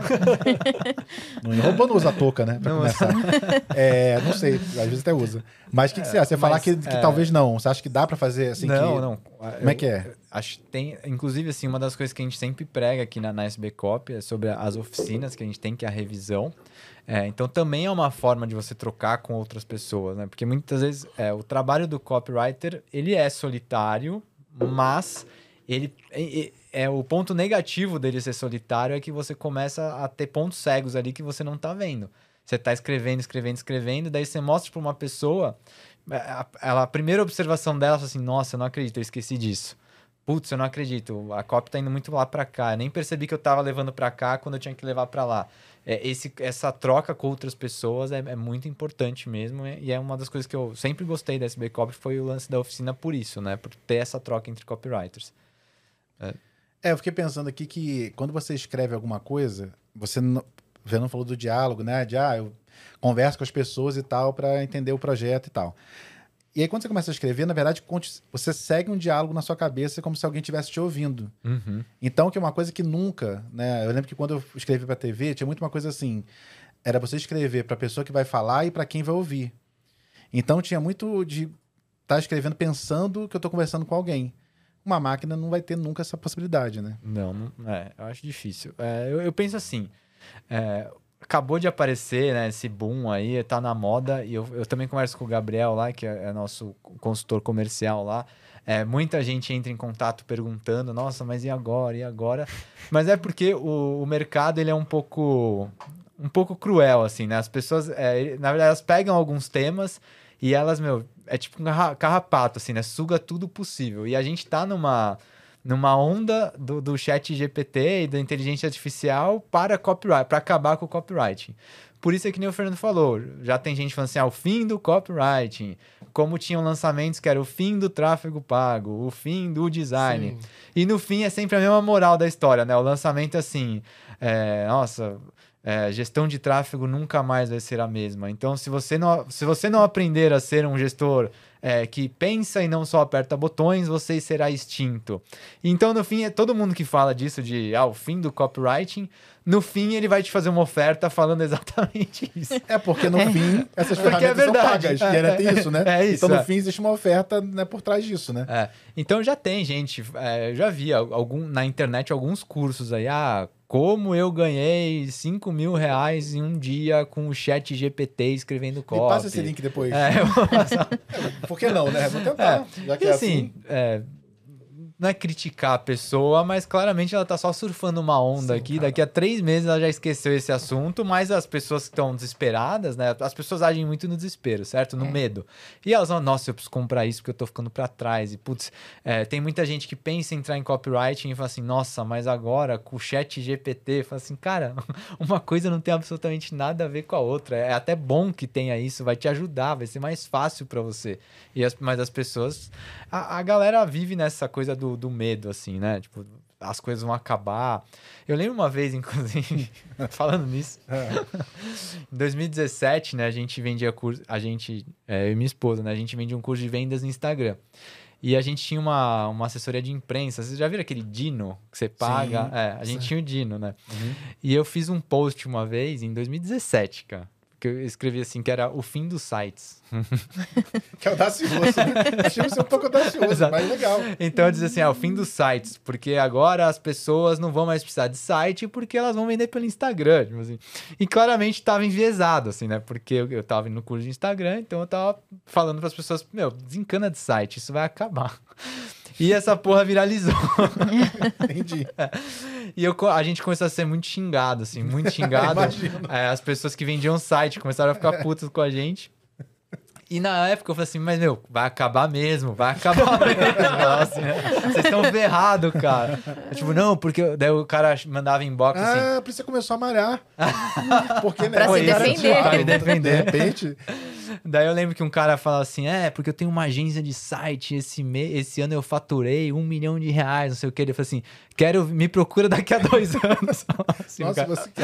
O robô não usa a touca, né? Pra começar. Não sei, às vezes até usa. Mas o que você acha? Você falar que talvez não. Você acha que dá pra fazer assim? Não. Como é que é? Acho que tem, inclusive, assim, uma das coisas que a gente sempre prega aqui na SB Copy é sobre as oficinas que a gente tem, que é a revisão. Então, também é uma forma de você trocar com outras pessoas, né? Porque muitas vezes o trabalho do copywriter, ele é solitário, mas o ponto negativo dele ser solitário é que você começa a ter pontos cegos ali que você não tá vendo. Você tá escrevendo, daí você mostra pra uma pessoa, a primeira observação dela é assim, nossa, eu não acredito, eu esqueci disso. Putz, eu não acredito, a copy tá indo muito lá pra cá, eu nem percebi que eu tava levando pra cá quando eu tinha que levar pra lá. Essa troca com outras pessoas é muito importante mesmo, e é uma das coisas que eu sempre gostei da SB Copy, foi o lance da oficina por isso, né? Por ter essa troca entre copywriters. Eu fiquei pensando aqui que quando você escreve alguma coisa, você não falou do diálogo, né? Eu converso com as pessoas e tal para entender o projeto e tal. E aí, quando você começa a escrever, na verdade, você segue um diálogo na sua cabeça como se alguém estivesse te ouvindo. Uhum. Então, que é uma coisa que nunca, né? Eu lembro que quando eu escrevi pra TV, tinha muito uma coisa assim, era você escrever pra pessoa que vai falar e pra quem vai ouvir. Então, tinha muito de estar escrevendo pensando que eu tô conversando com alguém. Uma máquina não vai ter nunca essa possibilidade, né? Não, eu acho difícil. Eu penso assim, acabou de aparecer, né, esse boom aí, tá na moda, e eu também converso com o Gabriel lá, que é nosso consultor comercial lá. Muita gente entra em contato perguntando, nossa, mas e agora? E agora? Mas é porque o mercado ele é um pouco cruel, assim, né? As pessoas, na verdade, elas pegam alguns temas e elas, é tipo um carrapato, assim, né? Suga tudo possível. E a gente tá numa onda do chat GPT e da inteligência artificial para copyright, para acabar com o copywriting. Por isso é que nem o Fernando falou, já tem gente falando assim, o fim do copywriting, como tinham lançamentos que era o fim do tráfego pago, o fim do design. Sim. E no fim é sempre a mesma moral da história, né? O lançamento é assim, gestão de tráfego nunca mais vai ser a mesma. Então, se você não aprender a ser um gestor que pensa e não só aperta botões, você será extinto. Então, no fim, todo mundo que fala disso, o fim do copywriting, no fim ele vai te fazer uma oferta falando exatamente isso. Porque no fim, essas ferramentas são pagas. Tem isso, né? Isso, então, no fim, existe uma oferta, né, por trás disso, né? Então, já tem gente, já vi na internet alguns cursos aí, como eu ganhei R$5.000 em um dia com o chat GPT escrevendo copy. Me passa esse link depois. Eu vou passar. Por que não, né? Vou tentar. Já que assim... Não é criticar a pessoa, mas claramente ela tá só surfando uma onda aqui. Cara. Daqui a 3 meses ela já esqueceu esse assunto, mas as pessoas que estão desesperadas, né? As pessoas agem muito no desespero, certo? No medo. E elas vão, nossa, eu preciso comprar isso porque eu tô ficando pra trás. E, putz, tem muita gente que pensa em entrar em copywriting e fala assim, nossa, mas agora com o chat GPT, fala assim, cara, uma coisa não tem absolutamente nada a ver com a outra. É até bom que tenha isso, vai te ajudar, vai ser mais fácil pra você. Mas as pessoas... A galera vive nessa coisa do medo, assim, né? Tipo, as coisas vão acabar. Eu lembro uma vez, inclusive, falando nisso, em 2017, né, a gente vendia curso, eu e minha esposa, né, a gente vendia um curso de vendas no Instagram. E a gente tinha uma assessoria de imprensa. Vocês já viram aquele Dino que você paga? Sim, a gente tinha o Dino, né? Uhum. E eu fiz um post uma vez, em 2017, cara. Que eu escrevi assim, que era o fim dos sites. Que é audacioso, né? Achei você um pouco audacioso, mas legal. Então eu dizia assim, o fim dos sites, porque agora as pessoas não vão mais precisar de site porque elas vão vender pelo Instagram, tipo assim. E claramente estava enviesado, assim, né? Porque eu estava no curso de Instagram, então eu estava falando para as pessoas, desencana de site, isso vai acabar. E essa porra viralizou. Entendi. E a gente começou a ser muito xingado, assim, muito xingado. As pessoas que vendiam site começaram a ficar putas com a gente. E na época eu falei assim, mas vai acabar mesmo, vai acabar mesmo. Assim, né? Vocês estão ferrados, cara. Tipo, não, porque daí o cara mandava inbox assim. Por isso você começou a malhar. Porque, né? Pra se defender. Pra me defender. De repente... Daí eu lembro que um cara falava assim, porque eu tenho uma agência de site, esse ano eu faturei R$1 milhão, não sei o que. Ele falou assim, me procura daqui a 2 anos. Assim, nossa,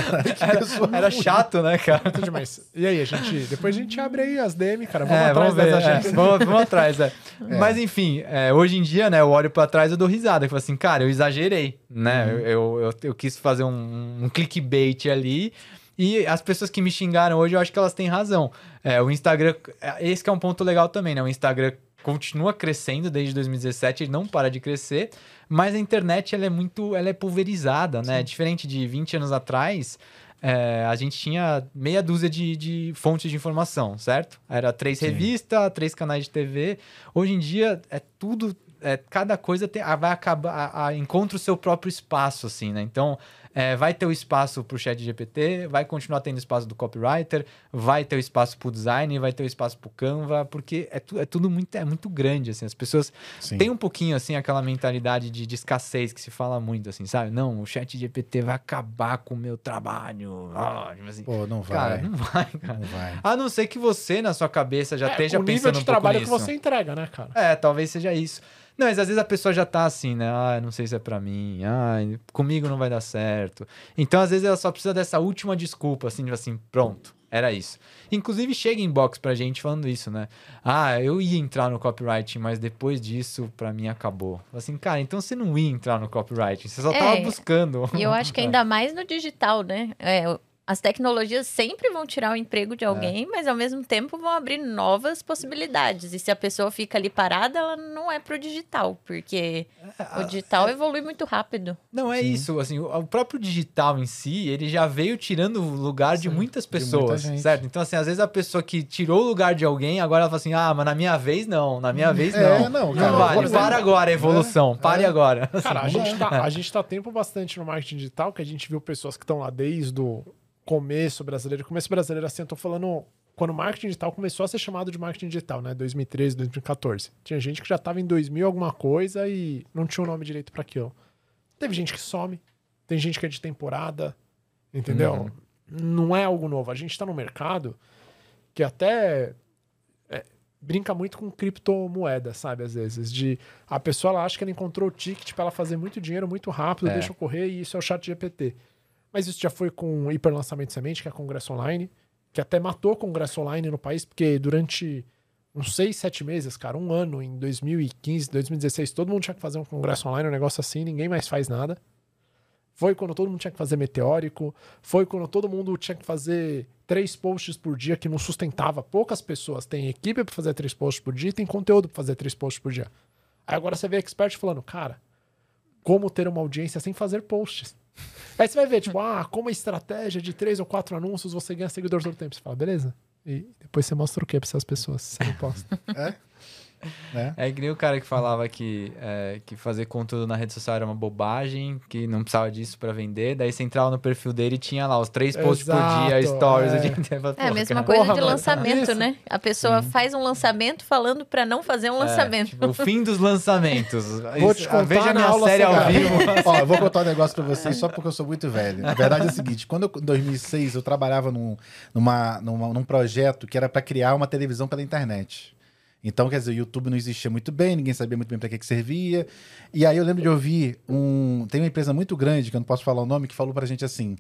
era chato, né, cara? Muito demais. E aí, depois a gente abre aí as DM, cara. Vamos ver, vamos atrás. Mas enfim, hoje em dia, né, eu olho pra trás e dou risada. Eu falo assim, cara, eu exagerei, né? Eu quis fazer um clickbait ali. E as pessoas que me xingaram hoje, eu acho que elas têm razão. O Instagram, esse que é um ponto legal também, né? O Instagram continua crescendo desde 2017, ele não para de crescer, mas a internet ela é pulverizada, né? Diferente de 20 anos atrás, a gente tinha meia dúzia de fontes de informação, certo? Era 3 revistas, 3 canais de TV. Hoje em dia, tudo... cada coisa vai acabar... encontra o seu próprio espaço, assim, né? Então... vai ter o espaço pro chat GPT, vai continuar tendo espaço do copywriter, vai ter o espaço pro design, vai ter o espaço pro Canva, porque é tudo muito grande, assim. As pessoas têm um pouquinho, assim, aquela mentalidade de escassez que se fala muito, assim, sabe? Não, o chat GPT vai acabar com o meu trabalho. Assim, pô, não vai. Cara, não vai, cara. Não vai. A não ser que você, na sua cabeça, já esteja pensando um pouco nisso. O nível de trabalho que você entrega, né, cara? Talvez seja isso. Não, mas às vezes a pessoa já tá assim, né? Não sei se é pra mim. Comigo não vai dar certo. Então, às vezes, ela só precisa dessa última desculpa, assim, pronto, era isso. Inclusive, chega inbox pra gente falando isso, né? Eu ia entrar no copywriting, mas depois disso, pra mim, acabou. Assim, cara, então você não ia entrar no copywriting, você só tava buscando. E eu acho que ainda mais no digital, né? As tecnologias sempre vão tirar o emprego de alguém, mas ao mesmo tempo vão abrir novas possibilidades. E se a pessoa fica ali parada, ela não é pro digital, porque o digital evolui muito rápido. Não, é isso. Assim, o próprio digital em si, ele já veio tirando o lugar de muitas pessoas, certo? Então, assim, às vezes a pessoa que tirou o lugar de alguém, agora ela fala assim, mas na minha vez não, na minha vez não. Não vale, para agora a evolução, pare agora. Cara, a gente tá tempo bastante no marketing digital, que a gente viu pessoas que estão lá desde o começo brasileiro, assim, eu tô falando quando o marketing digital começou a ser chamado de marketing digital, né, 2013, 2014. Tinha gente que já tava em 2000 alguma coisa e não tinha o nome direito pra aquilo. Teve gente que some, tem gente que é de temporada, entendeu? Não é algo novo. A gente tá no mercado que até brinca muito com criptomoeda, sabe, às vezes, de a pessoa ela acha que ela encontrou o ticket pra ela fazer muito dinheiro muito rápido, deixa eu correr e isso é o chat GPT. Mas isso já foi com o hiperlançamento de semente, que é a Congresso Online, que até matou o Congresso Online no país, porque durante uns 6, 7 meses, cara, um ano, em 2015, 2016, todo mundo tinha que fazer um Congresso Online, um negócio assim, ninguém mais faz nada. Foi quando todo mundo tinha que fazer meteórico, foi quando todo mundo tinha que fazer 3 posts por dia, que não sustentava. Poucas pessoas têm equipe para fazer 3 posts por dia e tem conteúdo para fazer 3 posts por dia. Aí agora você vê expert falando, cara, como ter uma audiência sem fazer posts? Aí você vai ver, tipo, como a estratégia de 3 ou 4 anúncios você ganha seguidores todo o tempo. Você fala, beleza. E depois você mostra o que pra essas pessoas? Você não posta. É que nem o cara que falava que fazer conteúdo na rede social era uma bobagem, que não precisava disso pra vender. Daí você entrava no perfil dele e tinha lá os 3 posts por dia, stories. A mesma coisa de lançamento, né? A pessoa faz um lançamento falando pra não fazer um lançamento. Tipo, o fim dos lançamentos. Vou te contar Veja minha série ao vivo. Ó, eu vou contar um negócio pra vocês só porque eu sou muito velho. A verdade é a seguinte, quando em 2006 eu trabalhava num projeto que era pra criar uma televisão pela internet. Então, quer dizer, o YouTube não existia muito bem, ninguém sabia muito bem para que servia. E aí eu lembro de ouvir tem uma empresa muito grande, que eu não posso falar o nome, que falou pra gente assim,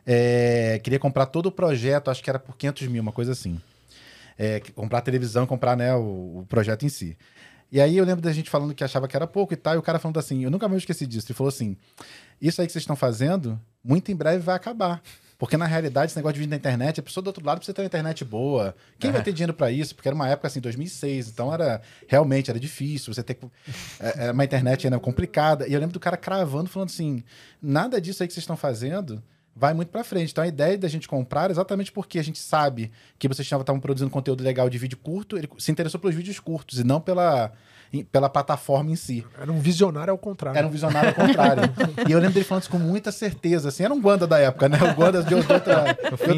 queria comprar todo o projeto, acho que era por 500 mil, uma coisa assim. Comprar a televisão, comprar, né, o projeto em si. E aí eu lembro da gente falando que achava que era pouco e tal, e o cara falando assim, eu nunca mais esqueci disso, ele falou assim, isso aí que vocês estão fazendo, muito em breve vai acabar. Porque, na realidade, esse negócio de vídeo na internet, a pessoa do outro lado precisa ter uma internet boa. Quem vai ter dinheiro pra isso? Porque era uma época, assim, 2006. Então, realmente era difícil. Você ter uma internet ainda complicada. E eu lembro do cara cravando, falando assim, nada disso aí que vocês estão fazendo vai muito pra frente. Então, a ideia da gente comprar é exatamente porque a gente sabe que vocês estavam produzindo conteúdo legal de vídeo curto. Ele se interessou pelos vídeos curtos e não pela plataforma em si. Era um visionário ao contrário. Era um visionário ao contrário. E eu lembro dele falando isso com muita certeza. Assim, era um Wanda da época, né? O Wanda de outra...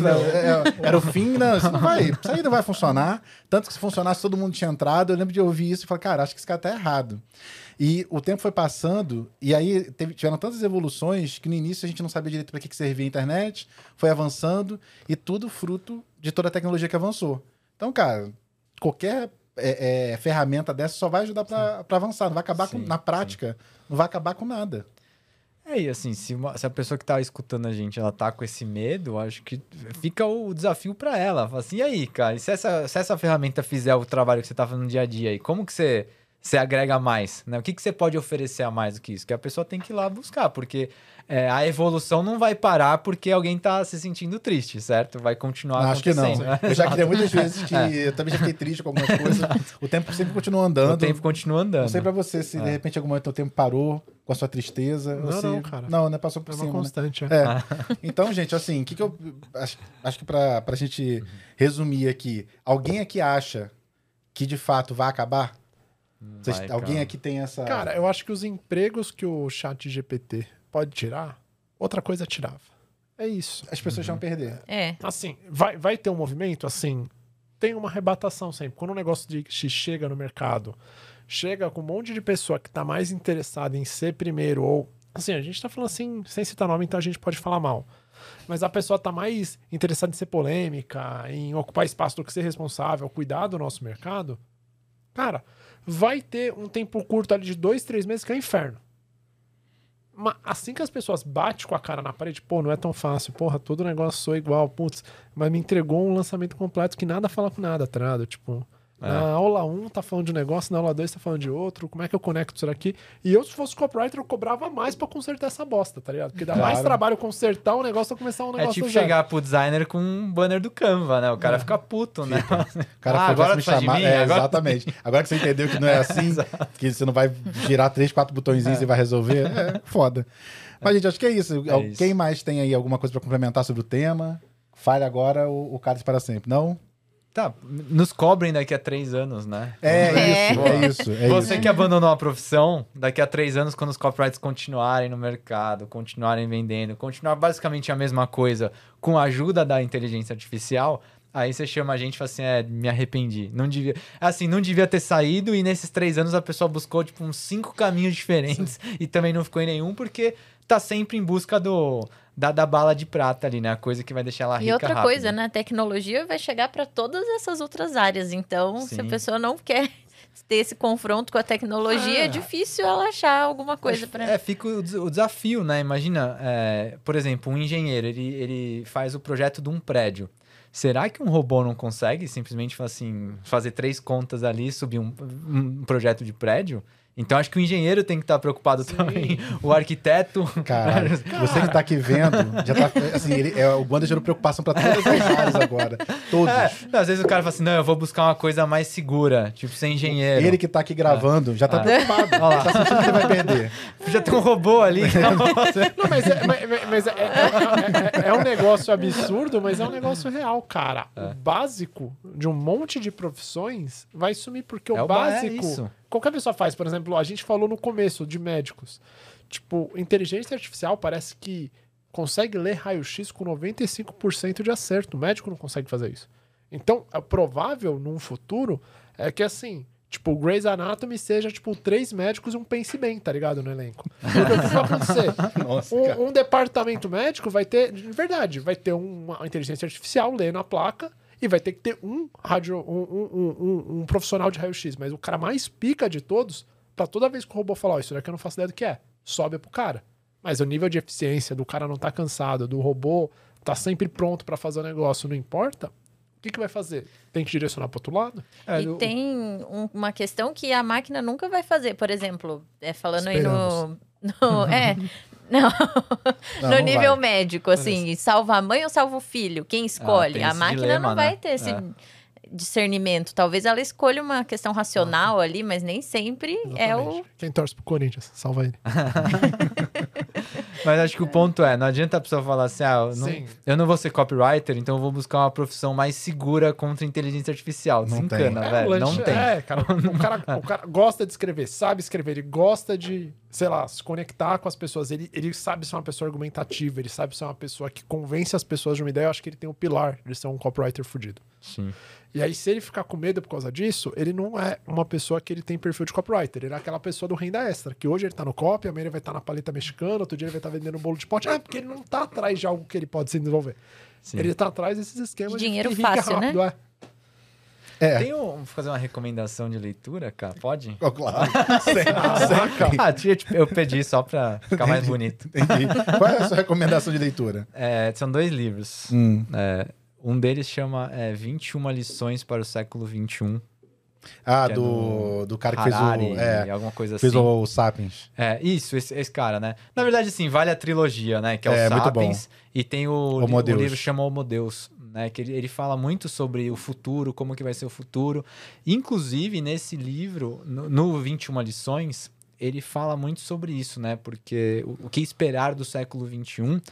era o fim, não, isso aí não vai funcionar. Tanto que se funcionasse, todo mundo tinha entrado. Eu lembro de ouvir isso e falar, cara, acho que esse cara tá errado. E o tempo foi passando, e aí tiveram tantas evoluções que no início a gente não sabia direito para que servia a internet, foi avançando, e tudo fruto de toda a tecnologia que avançou. Então, cara, qualquer ferramenta dessa só vai ajudar para avançar, não vai acabar na prática, não vai acabar com nada. E assim, se a pessoa que tá escutando a gente, ela tá com esse medo, acho que fica o desafio para ela. Fala assim, e aí, cara, e se essa ferramenta fizer o trabalho que você tá fazendo no dia a dia aí, como que você agrega mais, né? O que você pode oferecer a mais do que isso? Que a pessoa tem que ir lá buscar, porque a evolução não vai parar porque alguém tá se sentindo triste, certo? Vai continuar acontecendo. Acho que não. Né? Eu já queria muitas vezes que... Eu também já fiquei triste com algumas coisas. O tempo sempre continua andando. O tempo continua andando. Não sei pra você se de repente algum momento o tempo parou com a sua tristeza. Não, cara. Não, né? Passou por cima. É uma constante, né? Então, gente, assim, o que eu... Acho que pra gente resumir aqui, alguém aqui acha que de fato vai acabar? Alguém aqui tem essa... Cara, eu acho que os empregos que o chat GPT pode tirar, outra coisa tirava. É isso. As pessoas vão perder. Assim, vai ter um movimento, assim, tem uma arrebatação sempre. Quando um negócio de X chega no mercado, chega com um monte de pessoa que tá mais interessada em ser primeiro, ou... Assim, a gente tá falando assim, sem citar nome, então a gente pode falar mal. Mas a pessoa tá mais interessada em ser polêmica, em ocupar espaço do que ser responsável, cuidar do nosso mercado, cara, vai ter um tempo curto ali de 2, 3 meses que é um inferno. Mas assim que as pessoas batem com a cara na parede, pô, não é tão fácil, porra, todo negócio sou igual, putz, mas me entregou um lançamento completo que nada fala com nada, tá ligado? Tipo, na aula 1 tá falando de um negócio, na aula 2 tá falando de outro, como é que eu conecto isso aqui? E eu, se fosse copywriter, eu cobrava mais pra consertar essa bosta, tá ligado? Porque dá mais trabalho consertar um negócio do que começar um negócio. É tipo chegar pro designer com um banner do Canva, né? O cara fica puto, né? O cara agora me tu faz de chamar. mim? Exatamente. Agora que você entendeu que não é assim, que você não vai girar 3, 4 botõezinhos e vai resolver, foda. Mas, gente, acho que é isso. Quem mais tem aí alguma coisa pra complementar sobre o tema? Fale agora o Cálice para sempre. Não? Tá, nos cobrem daqui a 3 anos, né? É isso. Você que abandonou a profissão, daqui a 3 anos, quando os copywriters continuarem no mercado, continuarem vendendo, continuar basicamente a mesma coisa com a ajuda da inteligência artificial, aí você chama a gente e fala assim, me arrependi. Não devia... Assim, não devia ter saído e nesses 3 anos a pessoa buscou, tipo, uns 5 caminhos diferentes e também não ficou em nenhum, porque tá sempre em busca da bala de prata ali, né? A coisa que vai deixar ela rica E outra rápido. coisa, né? A tecnologia vai chegar para todas essas outras áreas. Então, se a pessoa não quer ter esse confronto com a tecnologia, é difícil ela achar alguma coisa para... Fica o desafio, né? Imagina, por exemplo, um engenheiro, ele faz o projeto de um prédio. Será que um robô não consegue simplesmente fazer 3 contas ali e subir um projeto de prédio? Então, acho que o engenheiro tem que estar preocupado também. O arquiteto... Cara, você que tá aqui vendo, já tá... Assim, o Banda gerou preocupação pra todas as áreas agora. Todos. Às vezes o cara fala assim, não, eu vou buscar uma coisa mais segura, tipo ser engenheiro. Ele que tá aqui gravando já tá preocupado. Olha lá. Tá sentindo que ele vai perder. Já tem um robô ali. Não, mas é um negócio absurdo, mas é um negócio real, cara. O básico de um monte de profissões vai sumir, porque o básico... isso. Qualquer pessoa faz, por exemplo, a gente falou no começo de médicos. Tipo, inteligência artificial parece que consegue ler raio-x com 95% de acerto. O médico não consegue fazer isso. Então, é provável, num futuro, é que assim, tipo, o Grey's Anatomy seja, tipo, 3 médicos e um pense bem, tá ligado? No elenco. Porque o que vai acontecer? Nossa, um departamento médico vai ter, de verdade, vai ter uma inteligência artificial lendo a placa. E vai ter que ter um profissional de raio-x, mas o cara mais pica de todos, pra toda vez que o robô falar, isso daqui eu não faço ideia do que é, sobe pro cara. Mas o nível de eficiência do cara não tá cansado, do robô tá sempre pronto pra fazer o negócio, não importa, o que vai fazer? Tem que direcionar pro outro lado? Tem uma questão que a máquina nunca vai fazer, por exemplo, falando Esperamos. aí no Não nível vai. médico, assim, salva a mãe ou salva o filho? Quem escolhe? tem A esse máquina dilema, não vai né? ter esse discernimento. Talvez ela escolha uma questão racional ali, mas nem sempre é o... Quem torce pro Corinthians, salva ele. Mas acho que o ponto não adianta a pessoa falar assim, eu não vou ser copywriter, então eu vou buscar uma profissão mais segura contra a inteligência artificial. Não Desencana, velho. Não tem. Cara, o cara gosta de escrever, sabe escrever, ele gosta de, sei lá, se conectar com as pessoas. Ele sabe ser uma pessoa argumentativa, ele sabe ser uma pessoa que convence as pessoas de uma ideia. Eu acho que ele tem o pilar de ser um copywriter fudido. Sim. E aí, se ele ficar com medo por causa disso, ele não é uma pessoa que ele tem perfil de copywriter. Ele é aquela pessoa do renda extra, que hoje ele tá no copy, amanhã ele vai estar na paleta mexicana, outro dia ele vai estar vendendo um bolo de pote. Porque ele não tá atrás de algo que ele pode se desenvolver. Sim. Ele tá atrás desses esquemas Dinheiro de rica fácil, rápido, né? Vou fazer uma recomendação de leitura, cara? Pode? Oh, claro. Sempre. Eu pedi só pra ficar mais bonito. Entendi. Qual é a sua recomendação de leitura? São 2 livros. Um deles chama 21 lições para o século XXI. Ah, que do cara que Harari, fez o... alguma coisa fez assim. o Sapiens. Isso, esse cara, né? Na verdade, assim, vale a trilogia, né? Que é o muito Sapiens. E tem o Homo Deus. livro que chama Homo Deus, né? Que ele fala muito sobre o futuro, como que vai ser o futuro. Inclusive, nesse livro, no 21 lições, ele fala muito sobre isso, né? Porque o que esperar do século XXI...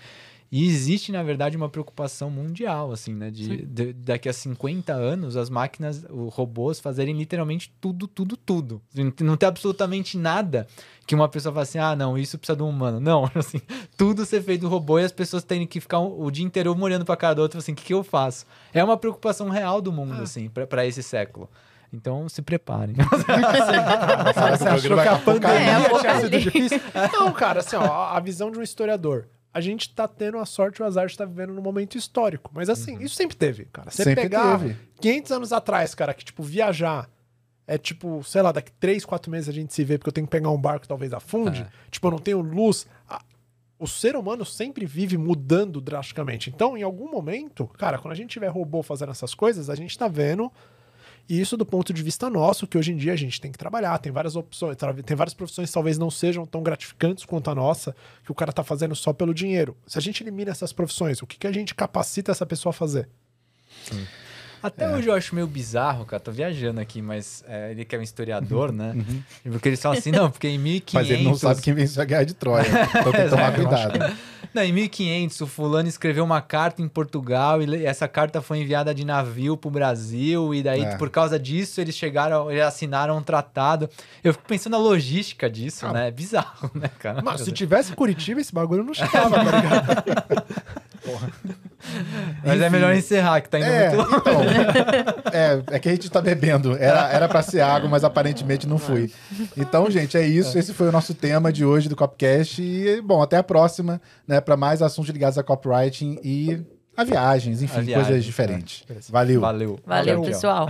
E existe, na verdade, uma preocupação mundial, assim, né? Daqui a 50 anos, as máquinas, os robôs, fazerem literalmente tudo. Não tem absolutamente nada que uma pessoa fala assim, não, isso precisa de um humano. Não, assim, tudo ser feito do robô e as pessoas terem que ficar o dia inteiro uma olhando pra cara da outra, assim, o que eu faço? É uma preocupação real do mundo, assim, pra esse século. Então, se preparem. Você achou que a pandemia tinha sido ali. difícil? Não, cara, assim, ó, a visão de um historiador. A gente tá tendo a sorte e o azar de estar vivendo num momento histórico. Mas assim, isso sempre teve, cara. Você Sempre pegar teve. 500 anos atrás, cara, que tipo, viajar é tipo, sei lá, daqui 3, 4 meses a gente se vê porque eu tenho que pegar um barco que talvez afunde. Tipo, eu não tenho luz. O ser humano sempre vive mudando drasticamente. Então, em algum momento, cara, quando a gente tiver robô fazendo essas coisas, a gente tá vendo... E isso do ponto de vista nosso, que hoje em dia a gente tem que trabalhar, tem várias opções, tem várias profissões que talvez não sejam tão gratificantes quanto a nossa, que o cara tá fazendo só pelo dinheiro. Se a gente elimina essas profissões, o que a gente capacita essa pessoa a fazer? Sim. Até hoje eu acho meio bizarro, cara, tô viajando aqui, mas ele que é um historiador, né? Porque eles falam assim, não, porque em 1500... Mas ele não sabe quem venceu a Guerra de Troia, então tem que tomar cuidado. Não, em 1500, o fulano escreveu uma carta em Portugal e essa carta foi enviada de navio pro Brasil e daí, por causa disso, eles assinaram um tratado. Eu fico pensando na logística disso, né? É bizarro, né, cara? Mas se tivesse Curitiba, esse bagulho não chegava, tá ligado? Porra. Mas Enfim. é melhor encerrar, que tá indo muito longe. Então, é que a gente tá bebendo. Era pra ser água, mas aparentemente não foi. Então, gente, é isso. Esse foi o nosso tema de hoje do Copcast. E, bom, até a próxima, né? Pra mais assuntos ligados a copywriting e a viagens, enfim, coisas diferentes. Valeu. Valeu, Valeu, tchau. pessoal.